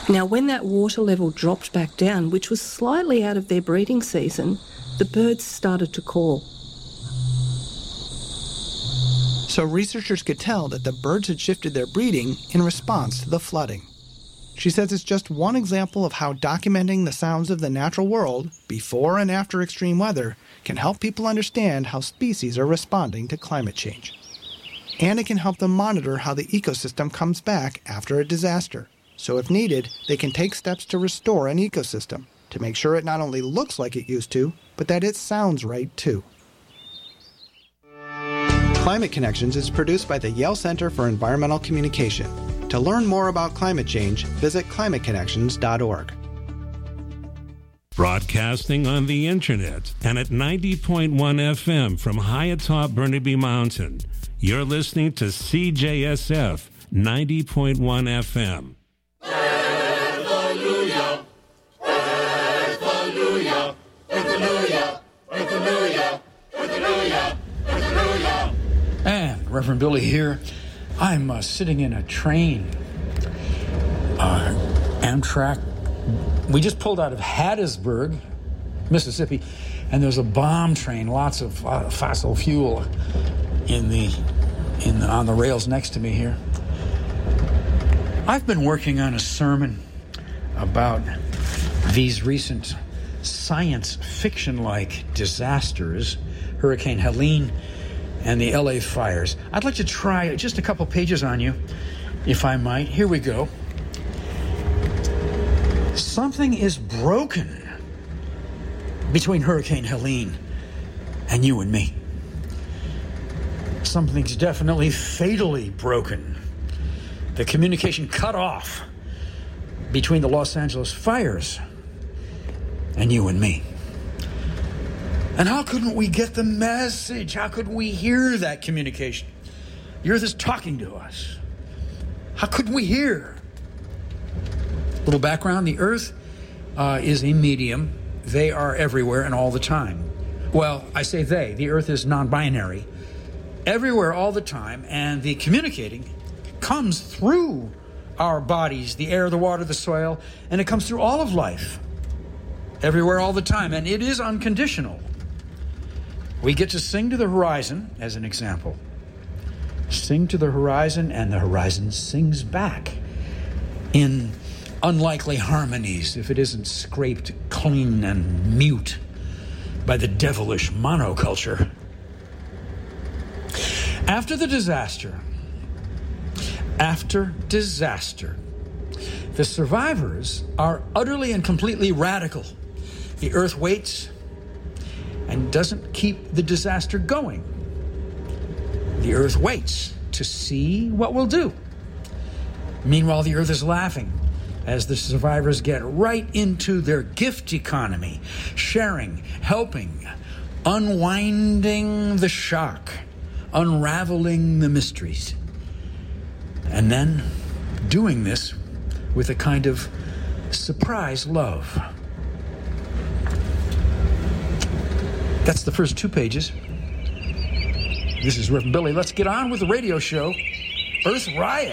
Now, when that water level dropped back down, which was slightly out of their breeding season, the birds started to call. So researchers could tell that the birds had shifted their breeding in response to the flooding. She says it's just one example of how documenting the sounds of the natural world, before and after extreme weather, can help people understand how species are responding to climate change. And it can help them monitor how the ecosystem comes back after a disaster. So if needed, they can take steps to restore an ecosystem, to make sure it not only looks like it used to, but that it sounds right too. Climate Connections is produced by the Yale Center for Environmental Communication. To learn more about climate change, visit climateconnections.org. Broadcasting on the internet and at 90.1 FM from high atop Burnaby Mountain. You're listening to CJSF 90.1 FM. Hallelujah, hallelujah, hallelujah, hallelujah, hallelujah, hallelujah. And Reverend Billy here. I'm sitting in a train, Amtrak. We just pulled out of Hattiesburg, Mississippi, and there's a bomb train, lots of fossil fuel on the rails next to me here. I've been working on a sermon about these recent science fiction-like disasters, Hurricane Helene and the LA fires. I'd like to try just a couple pages on you, if I might. Here we go. Something is broken between Hurricane Helene and you and me. Something's definitely fatally broken. The communication cut off between the Los Angeles fires and you and me. And how couldn't we get the message? How could we hear that communication? The earth is talking to us. How couldn't we hear? Little background, the earth is a medium. They are everywhere and all the time. Well, I say they. The earth is non-binary. Everywhere all the time, and the communicating comes through our bodies, the air, the water, the soil, and it comes through all of life. Everywhere all the time, and it is unconditional. We get to sing to the horizon, as an example. Sing to the horizon, and the horizon sings back in unlikely harmonies, if it isn't scraped clean and mute by the devilish monoculture. After disaster, the survivors are utterly and completely radical. The earth waits and doesn't keep the disaster going. The earth waits to see what we'll do. Meanwhile, the earth is laughing as the survivors get right into their gift economy, sharing, helping, unwinding the shock, unraveling the mysteries, and then doing this with a kind of surprise love. That's the first 2 pages. This is Reverend Billy. Let's get on with the radio show, Earth Riot.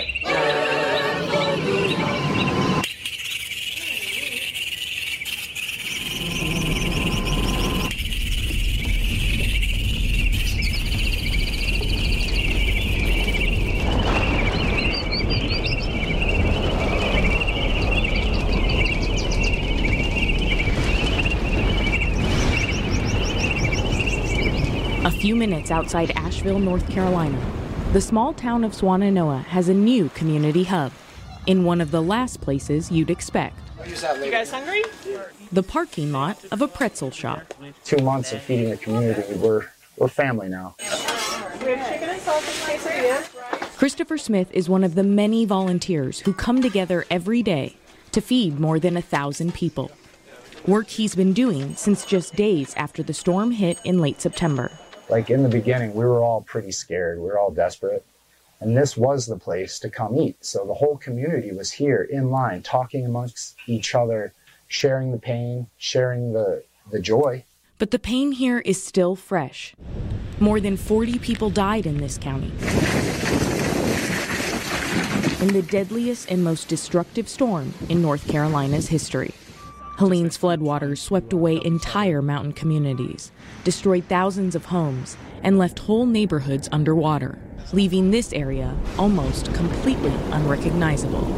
A few minutes outside Asheville, North Carolina, the small town of Swannanoa has a new community hub in one of the last places you'd expect. You guys hungry? The parking lot of a pretzel shop. 2 months of feeding the community. We're family now. We have chicken and sausage quesadilla. Christopher Smith is one of the many volunteers who come together every day to feed more than 1,000 people. Work he's been doing since just days after the storm hit in late September. Like in the beginning, we were all pretty scared. We were all desperate. And this was the place to come eat. So the whole community was here in line, talking amongst each other, sharing the pain, sharing the joy. But the pain here is still fresh. More than 40 people died in this county. in the deadliest and most destructive storm in North Carolina's history. Helene's floodwaters swept away entire mountain communities, destroyed thousands of homes, and left whole neighborhoods underwater, leaving this area almost completely unrecognizable.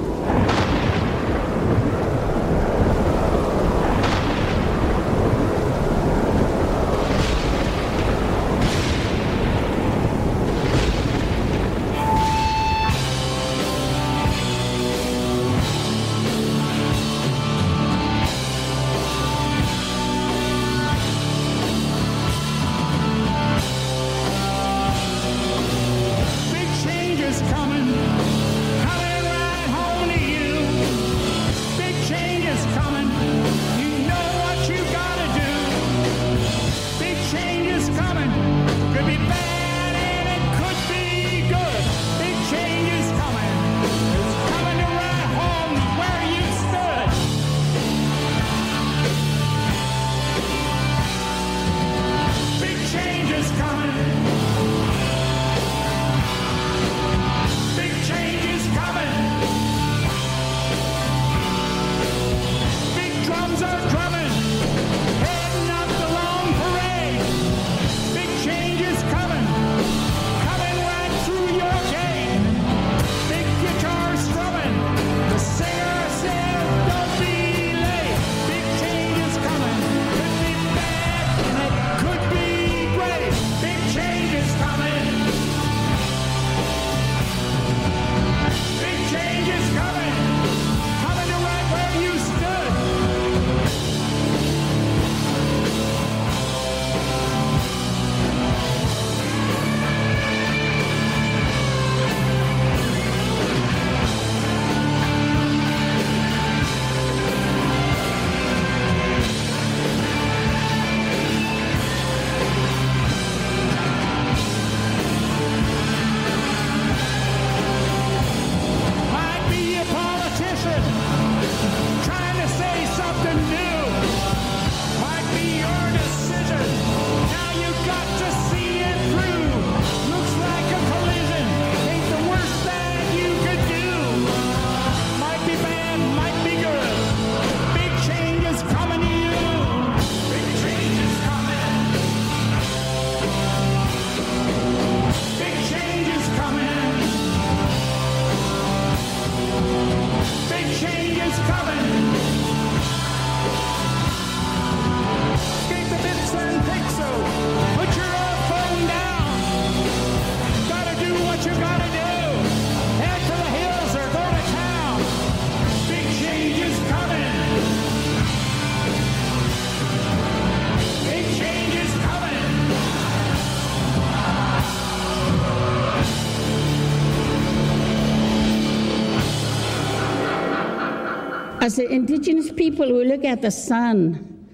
As the indigenous people, we look at the sun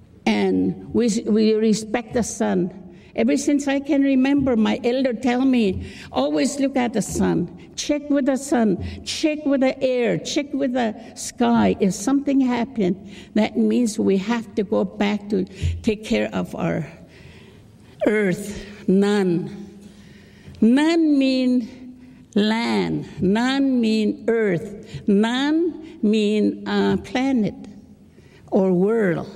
and we respect the sun. Ever since I can remember, my elder tell me, always look at the sun. Check with the sun, check with the air, check with the sky. If something happened, that means we have to go back to take care of our earth. None mean land. None mean earth. None mean planet or world.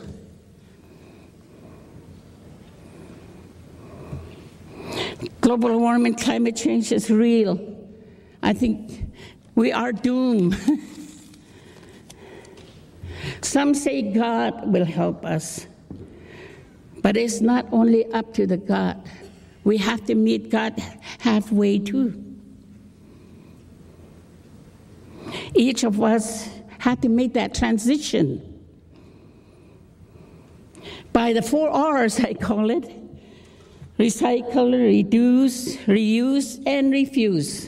Global warming, climate change is real. I think we are doomed. Some say God will help us, but it's not only up to the God. We have to meet God halfway too. Each of us had to make that transition. By the 4 R's, I call it: recycle, reduce, reuse, and refuse.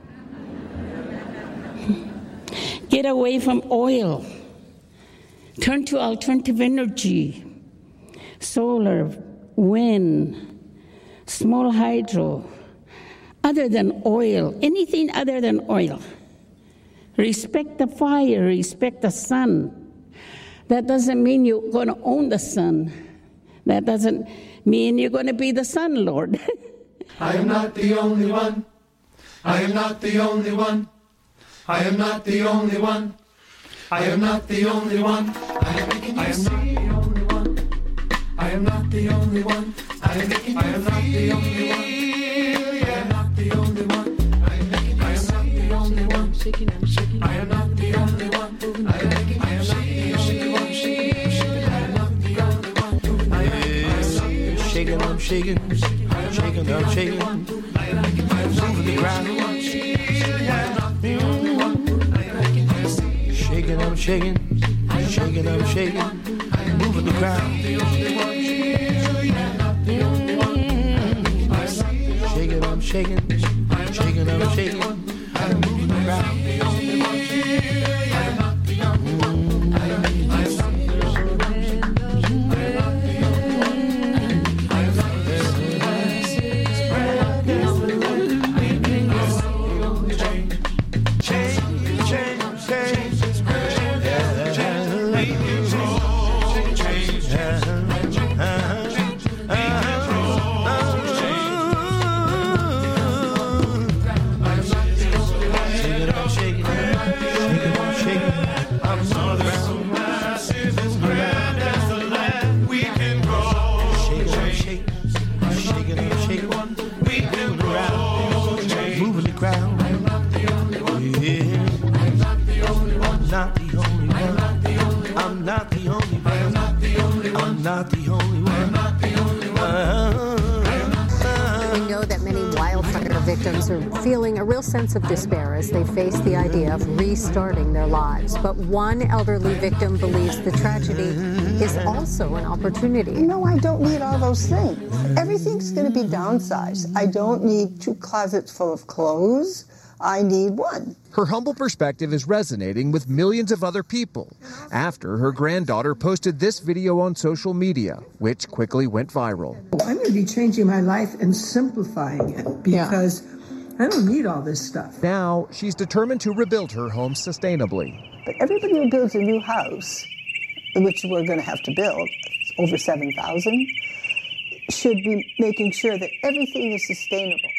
Get away from oil. Turn to alternative energy. Solar, wind, small hydro, other than oil, anything other than oil. Respect the fire, respect the sun. That doesn't mean you're going to own the sun. That doesn't mean you're going to be the sun lord. I am not the only one. I am not the only one. I am not the only one. I am not the only one. I am not the only one. I am not the only one. I am not the only one. I am not the only one. I am not the only one. Shaking and shaking. I am not the only one. I am not the only one. Shaking, I'm shaking. Shaking, I'm shaking. Moving the ground. Shaking, I'm shaking. Shaking, I'm shaking. Moving the ground. Shaking, I'm shaking. Shaking, I'm shaking. Moving the ground. Victims are feeling a real sense of despair as they face the idea of restarting their lives. But one elderly victim believes the tragedy is also an opportunity. No, I don't need all those things. Everything's going to be downsized. I don't need 2 closets full of clothes. I need one. Her humble perspective is resonating with millions of other people after her granddaughter posted this video on social media, which quickly went viral. I'm going to be changing my life and simplifying it because I don't need all this stuff. Now she's determined to rebuild her home sustainably. But everybody who builds a new house, which we're going to have to build, over 7,000, should be making sure that everything is sustainable.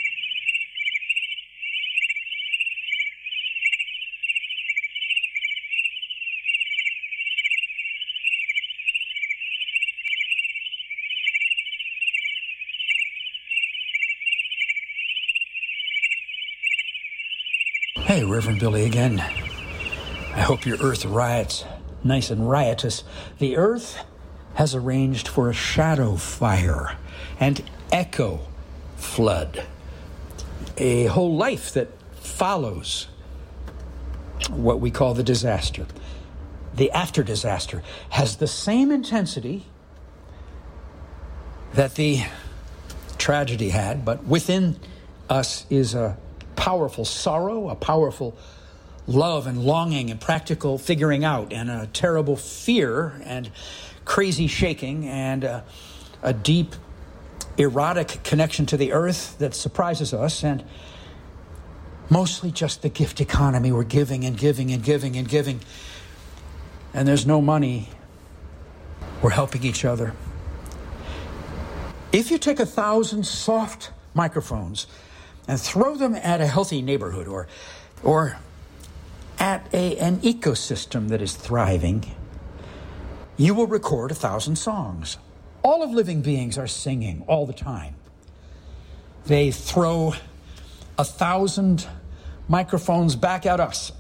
Hey, Reverend Billy again. I hope your earth riots nice and riotous. The earth has arranged for a shadow fire and echo flood. A whole life that follows what we call the disaster. The after disaster has the same intensity that the tragedy had, but within us is a powerful sorrow, a powerful love and longing and practical figuring out, and a terrible fear and crazy shaking, and a deep erotic connection to the earth that surprises us, and mostly just the gift economy. We're giving and giving and giving and giving, and there's no money. We're helping each other. If you take 1,000 soft microphones and throw them at a healthy neighborhood or at an ecosystem that is thriving, you will record 1,000 songs. All of living beings are singing all the time. They throw 1,000 microphones back at us.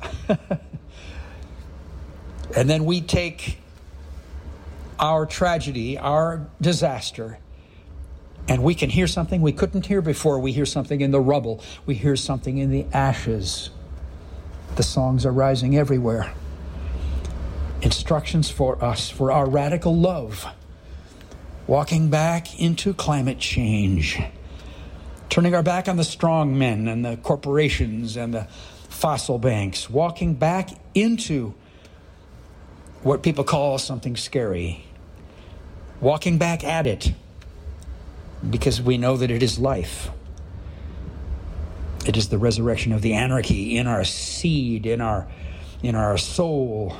And then we take our tragedy, our disaster, and we can hear something we couldn't hear before. We hear something in the rubble. We hear something in the ashes. The songs are rising everywhere. Instructions for us, for our radical love. Walking back into climate change. Turning our back on the strong men and the corporations and the fossil banks. Walking back into what people call something scary. Walking back at it. Because we know that it is life. It is the resurrection of the anarchy in our seed, in our soul.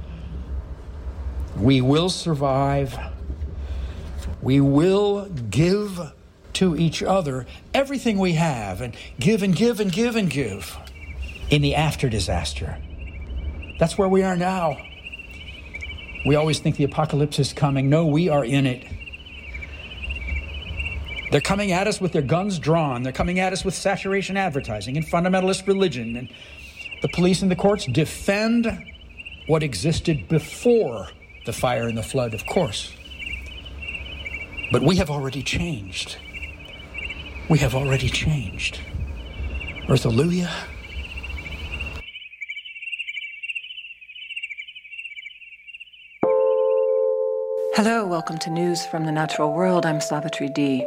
We will survive. We will give to each other everything we have, and give and give and give and give. in the after disaster. That's where we are now. We always think the apocalypse is coming. No, we are in it. They're coming at us with their guns drawn. They're coming at us with saturation advertising and fundamentalist religion. And the police and the courts defend what existed before the fire and the flood, of course. But we have already changed. We have already changed. Earth, hallelujah. Hello, welcome to News from the Natural World. I'm Savitri D.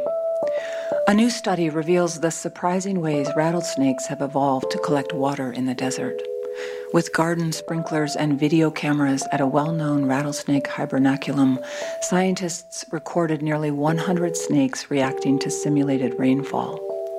A new study reveals the surprising ways rattlesnakes have evolved to collect water in the desert. With garden sprinklers and video cameras at a well-known rattlesnake hibernaculum, scientists recorded nearly 100 snakes reacting to simulated rainfall.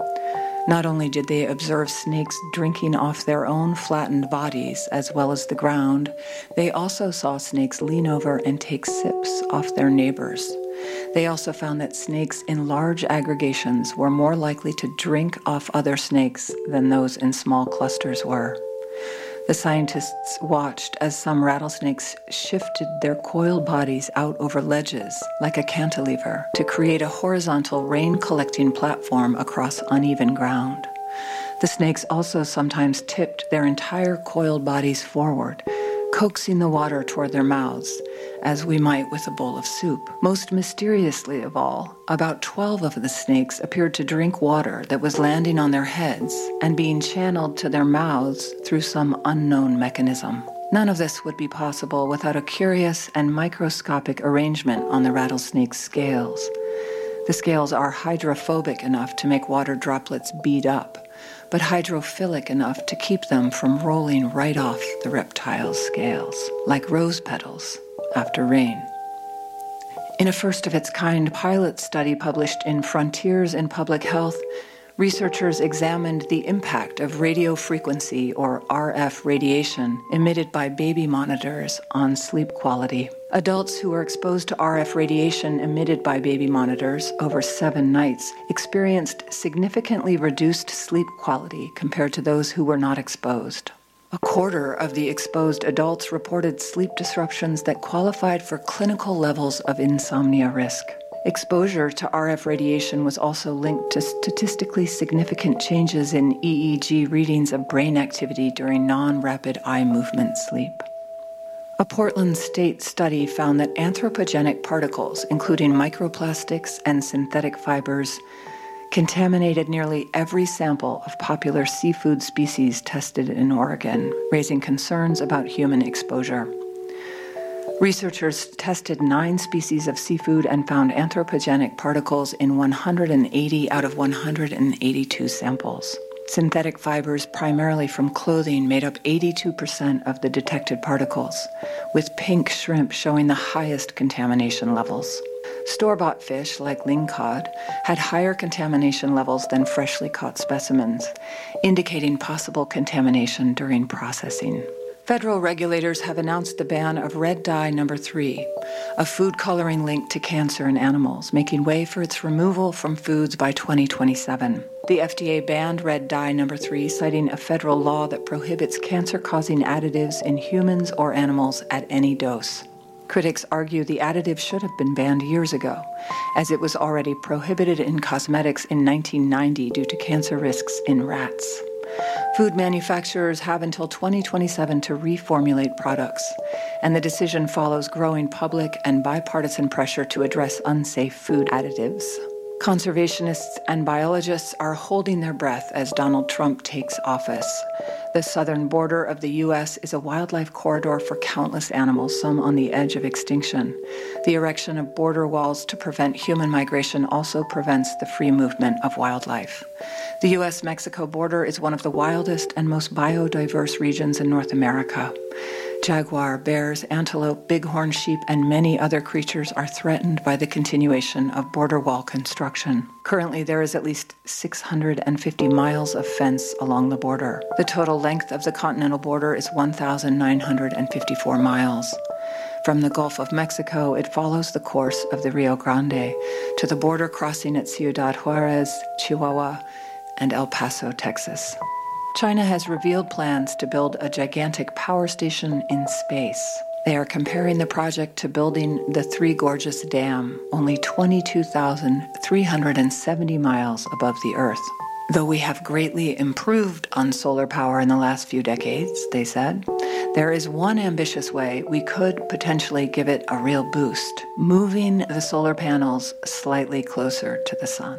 Not only did they observe snakes drinking off their own flattened bodies as well as the ground, they also saw snakes lean over and take sips off their neighbors. They also found that snakes in large aggregations were more likely to drink off other snakes than those in small clusters were. The scientists watched as some rattlesnakes shifted their coiled bodies out over ledges, like a cantilever, to create a horizontal rain-collecting platform across uneven ground. The snakes also sometimes tipped their entire coiled bodies forward, coaxing the water toward their mouths, as we might with a bowl of soup. Most mysteriously of all, about 12 of the snakes appeared to drink water that was landing on their heads and being channeled to their mouths through some unknown mechanism. None of this would be possible without a curious and microscopic arrangement on the rattlesnake's scales. The scales are hydrophobic enough to make water droplets bead up, but hydrophilic enough to keep them from rolling right off the reptile's scales, like rose petals after rain. In a first-of-its-kind pilot study published in Frontiers in Public Health, researchers examined the impact of radio frequency, or RF radiation, emitted by baby monitors on sleep quality. Adults who were exposed to RF radiation emitted by baby monitors over 7 nights experienced significantly reduced sleep quality compared to those who were not exposed. A quarter of the exposed adults reported sleep disruptions that qualified for clinical levels of insomnia risk. Exposure to RF radiation was also linked to statistically significant changes in EEG readings of brain activity during non-rapid eye movement sleep. A Portland State study found that anthropogenic particles, including microplastics and synthetic fibers, contaminated nearly every sample of popular seafood species tested in Oregon, raising concerns about human exposure. Researchers tested 9 species of seafood and found anthropogenic particles in 180 out of 182 samples. Synthetic fibers, primarily from clothing, made up 82% of the detected particles, with pink shrimp showing the highest contamination levels. Store-bought fish, like lingcod, had higher contamination levels than freshly caught specimens, indicating possible contamination during processing. Federal regulators have announced the ban of red dye number 3, a food coloring linked to cancer in animals, making way for its removal from foods by 2027. The FDA banned red dye number 3, citing a federal law that prohibits cancer-causing additives in humans or animals at any dose. Critics argue the additive should have been banned years ago, as it was already prohibited in cosmetics in 1990 due to cancer risks in rats. Food manufacturers have until 2027 to reformulate products, and the decision follows growing public and bipartisan pressure to address unsafe food additives. Conservationists and biologists are holding their breath as Donald Trump takes office. The southern border of the U.S. is a wildlife corridor for countless animals, some on the edge of extinction. The erection of border walls to prevent human migration also prevents the free movement of wildlife. The U.S.-Mexico border is one of the wildest and most biodiverse regions in North America. Jaguar, bears, antelope, bighorn sheep, and many other creatures are threatened by the continuation of border wall construction. Currently, there is at least 650 miles of fence along the border. The total length of the continental border is 1,954 miles. From the Gulf of Mexico, it follows the course of the Rio Grande to the border crossing at Ciudad Juarez, Chihuahua, and El Paso, Texas. China has revealed plans to build a gigantic power station in space. They are comparing the project to building the Three Gorges Dam, only 22,370 miles above the Earth. Though we have greatly improved on solar power in the last few decades, they said, there is one ambitious way we could potentially give it a real boost, moving the solar panels slightly closer to the sun.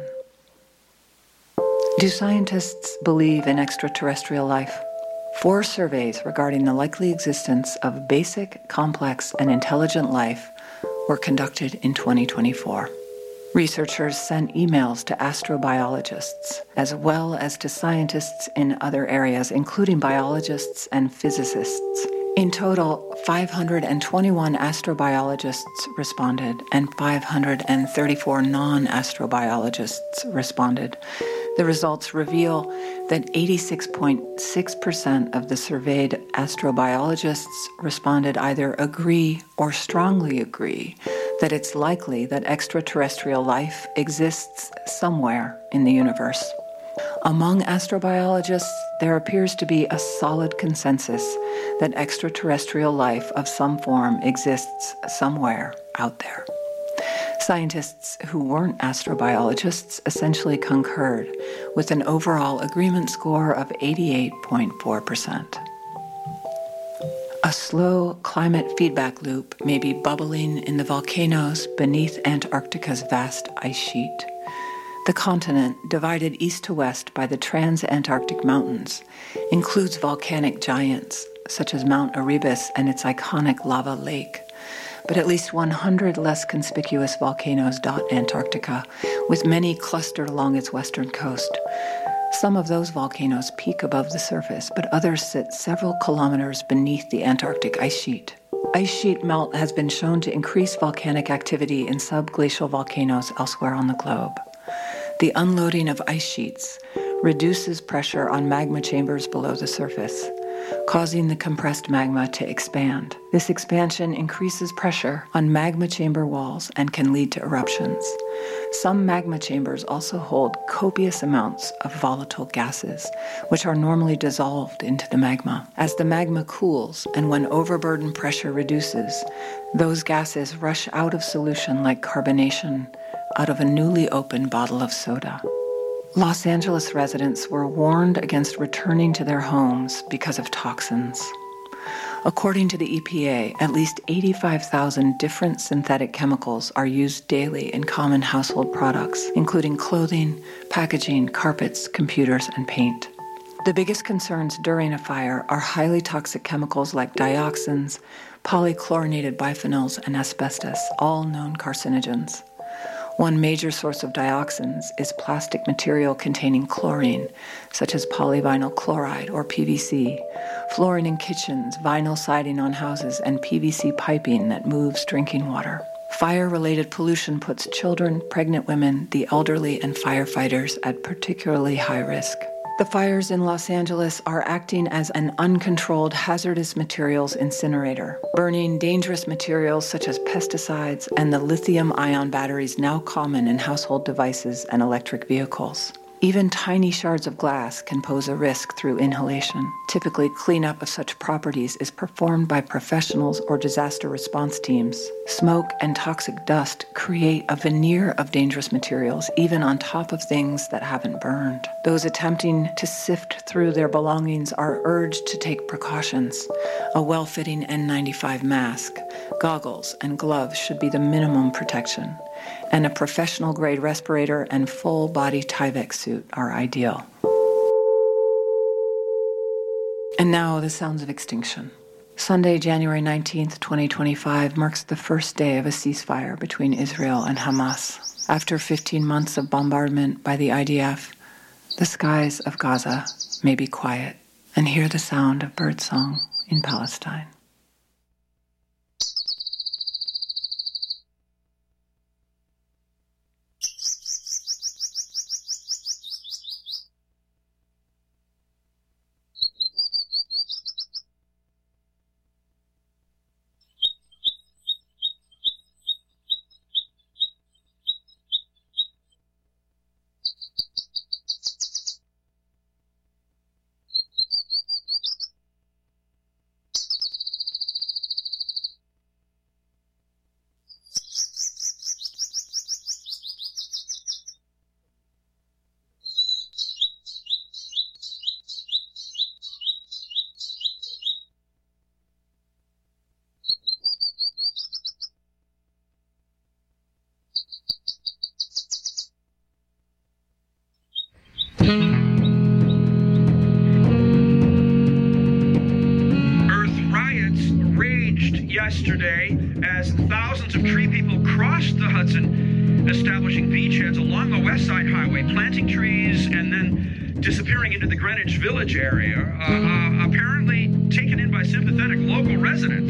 Do scientists believe in extraterrestrial life? 4 surveys regarding the likely existence of basic, complex, and intelligent life were conducted in 2024. Researchers sent emails to astrobiologists, as well as to scientists in other areas, including biologists and physicists. In total, 521 astrobiologists responded, and 534 non-astrobiologists responded. The results reveal that 86.6% of the surveyed astrobiologists responded either agree or strongly agree that it's likely that extraterrestrial life exists somewhere in the universe. Among astrobiologists, there appears to be a solid consensus that extraterrestrial life of some form exists somewhere out there. Scientists who weren't astrobiologists essentially concurred, with an overall agreement score of 88.4%. A slow climate feedback loop may be bubbling in the volcanoes beneath Antarctica's vast ice sheet. The continent, divided east to west by the Transantarctic Mountains, includes volcanic giants such as Mount Erebus and its iconic lava lake, but at least 100 less conspicuous volcanoes dot Antarctica, with many clustered along its western coast. Some of those volcanoes peak above the surface, but others sit several kilometers beneath the Antarctic ice sheet. Ice sheet melt has been shown to increase volcanic activity in subglacial volcanoes elsewhere on the globe. The unloading of ice sheets reduces pressure on magma chambers below the surface, causing the compressed magma to expand. This expansion increases pressure on magma chamber walls and can lead to eruptions. Some magma chambers also hold copious amounts of volatile gases, which are normally dissolved into the magma. As the magma cools and when overburden pressure reduces, those gases rush out of solution like carbonation out of a newly opened bottle of soda. Los Angeles residents were warned against returning to their homes because of toxins. According to the EPA, at least 85,000 different synthetic chemicals are used daily in common household products, including clothing, packaging, carpets, computers, and paint. The biggest concerns during a fire are highly toxic chemicals like dioxins, polychlorinated biphenyls, and asbestos, all known carcinogens. One major source of dioxins is plastic material containing chlorine, such as polyvinyl chloride or PVC, flooring in kitchens, vinyl siding on houses, and PVC piping that moves drinking water. Fire-related pollution puts children, pregnant women, the elderly, and firefighters at particularly high risk. The fires in Los Angeles are acting as an uncontrolled hazardous materials incinerator, burning dangerous materials such as pesticides and the lithium-ion batteries now common in household devices and electric vehicles. Even tiny shards of glass can pose a risk through inhalation. Typically, cleanup of such properties is performed by professionals or disaster response teams. Smoke and toxic dust create a veneer of dangerous materials, even on top of things that haven't burned. Those attempting to sift through their belongings are urged to take precautions. A well-fitting N95 mask, goggles, and gloves should be the minimum protection, and a professional-grade respirator and full-body Tyvek suit are ideal. And now the sounds of extinction. Sunday, January 19th, 2025, marks the first day of a ceasefire between Israel and Hamas. After 15 months of bombardment by the IDF, the skies of Gaza may be quiet, and hear the sound of birdsong in Palestine. yesterday as thousands of tree people crossed the Hudson, establishing beachheads along the West Side Highway, planting trees and then disappearing into the Greenwich Village area, apparently taken in by sympathetic local residents.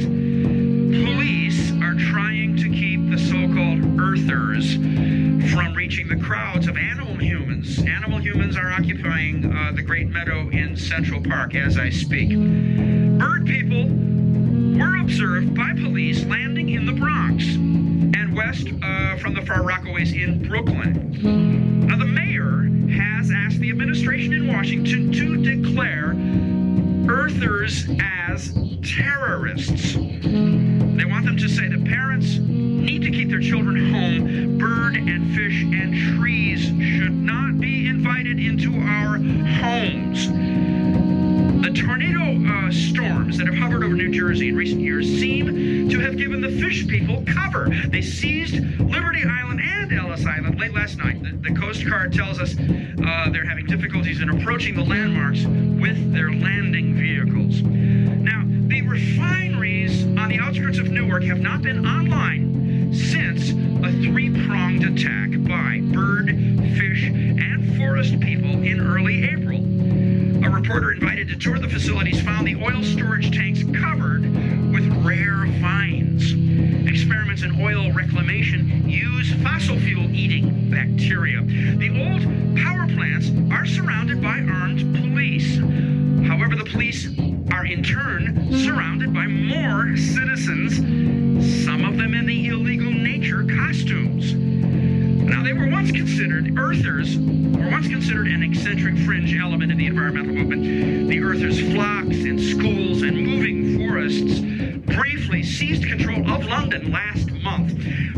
Police are trying to keep the so-called earthers from reaching the crowds of animal humans. Animal humans are occupying the Great Meadow in Central Park as I speak. Bird people were observed by police landing in the Bronx and west from the Far Rockaways in Brooklyn. Now, the mayor has asked the administration in Washington to declare earthers as terrorists. They want them to say that parents need to keep their children home. Bird and fish and trees should not be invited into our homes. The tornado storms that have hovered over New Jersey in recent years seem to have given the fish people cover. They seized Liberty Island and Ellis Island late last night. The Coast Guard tells us they're having difficulties in approaching the landmarks with their landing vehicles. Now, the refineries on the outskirts of Newark have not been online since a three-pronged attack by bird, fish, and forest people in early April. A reporter invited to tour the facilities found the oil storage tanks covered with rare vines. Experiments in oil reclamation use fossil fuel-eating bacteria. The old power plants are surrounded by armed police. However, the police are in turn surrounded by more citizens, some of them in the illegal nature costumes. Now, they were once considered, earthers were once considered an eccentric fringe element in the environmental movement. The earthers' flocks in schools and moving forests briefly seized control of London last month,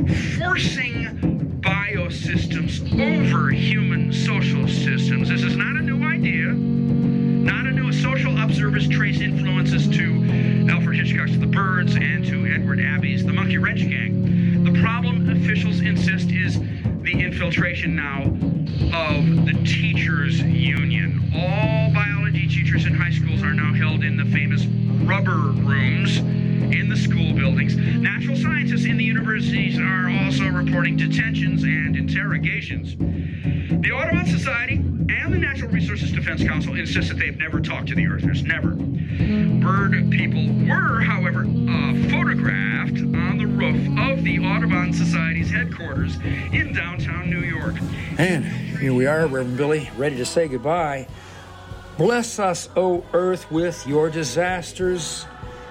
forcing biosystems over human social systems. This is not a new idea, not a new. Social observers trace influences to Alfred Hitchcock's The Birds and to Edward Abbey's The Monkey Wrench Gang. The problem, officials insist, is the infiltration now of the teachers' union. All biology teachers in high schools are now held in the famous rubber rooms in the school buildings. Natural scientists in the universities are also reporting detentions and interrogations. The Audubon Society and the Natural Resources Defense Council insist that they've never talked to the earthers, never. Bird people were, however, photographed on the roof of the Audubon Society's headquarters in downtown New York. And here we are, Reverend Billy, ready to say goodbye. Bless us, O earth, with your disasters.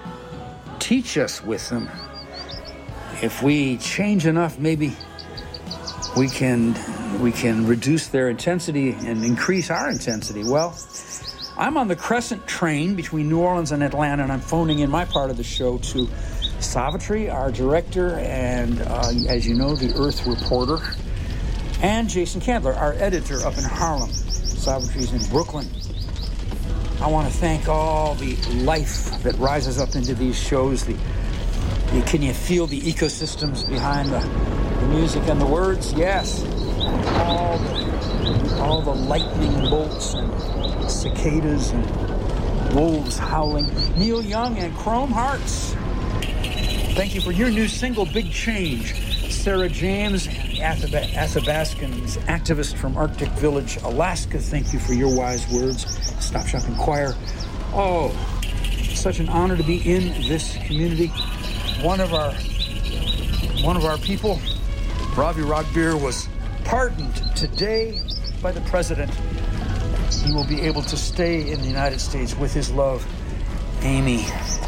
Teach us with them. If we change enough, maybe we can reduce their intensity and increase our intensity. Well, I'm on the Crescent train between New Orleans and Atlanta, and I'm phoning in my part of the show to Savitri, our director, and as you know, the Earth reporter, and Jason Candler, our editor up in Harlem. Savitri's in Brooklyn. I want to thank all the life that rises up into these shows. Can you feel the ecosystems behind the music and the words? Yes. All the lightning bolts and cicadas and wolves howling. Neil Young and Chrome Hearts. Thank you for your new single, Big Change. Sarah James, Athabascan's activist from Arctic Village, Alaska, thank you for your wise words. Stop Shopping Choir. Oh, such an honor to be in this community. One of our people, Ravi Ragbir, was pardoned today by the president. He will be able to stay in the United States with his love, Amy.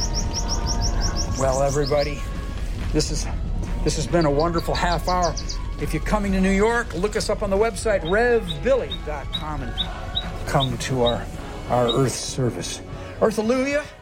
Well, everybody, this has been a wonderful half hour. If you're coming to New York, look us up on the website, revbilly.com, and come to our Earth service. Earth-alleluia.